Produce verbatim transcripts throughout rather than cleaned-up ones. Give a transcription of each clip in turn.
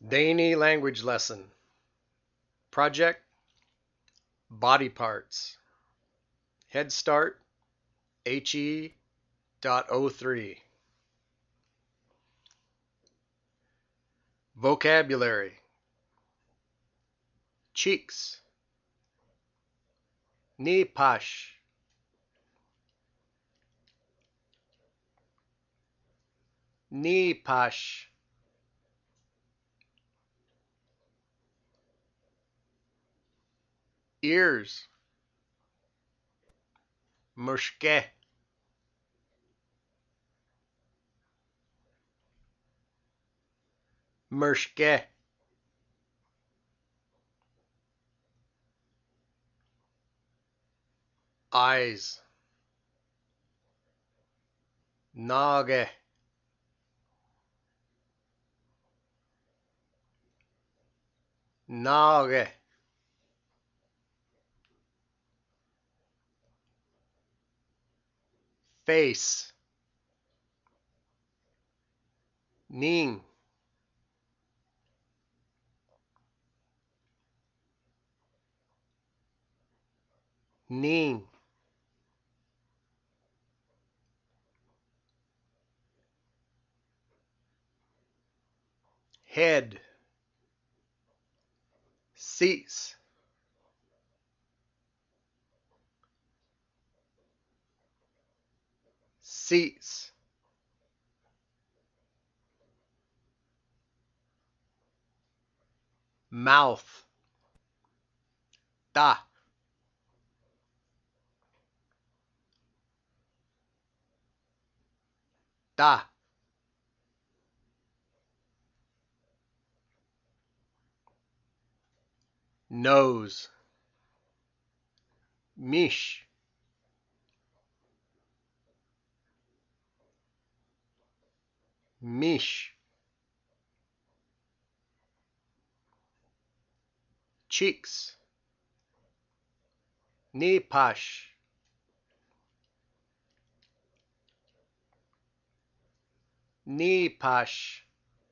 Dani language lesson. Project Body Parts. Head Start H E dot oh three. Vocabulary. Cheeks. Knee pash. Knee pash. Ears. Mushke. Mushke. Eyes. Nage. Nage. Face. Ning. Ning. Head. Seats. Seats. Mouth. Da. Da. Nose. Mish. Mish. Cheeks. Knee pash. Knee pash.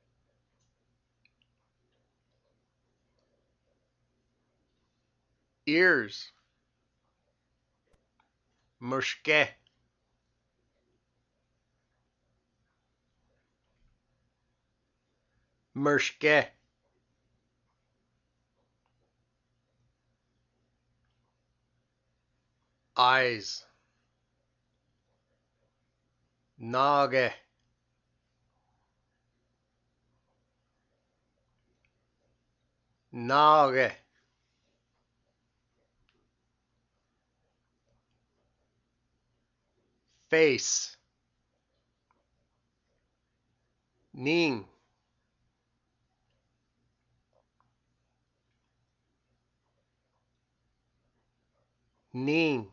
Ears. Mushke. Mushke. Eyes. Nage. Nage. Face. Ning. Ning.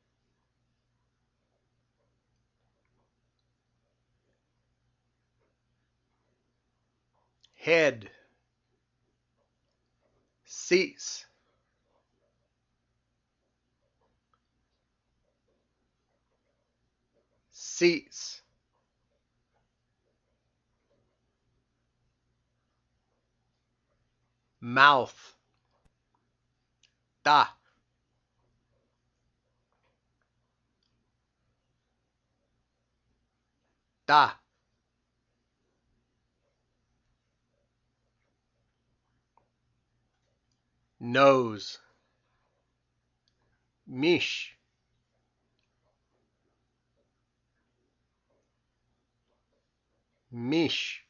Head. Seats. Seats. Mouth. Da. Da. Nose. Mish. Mish.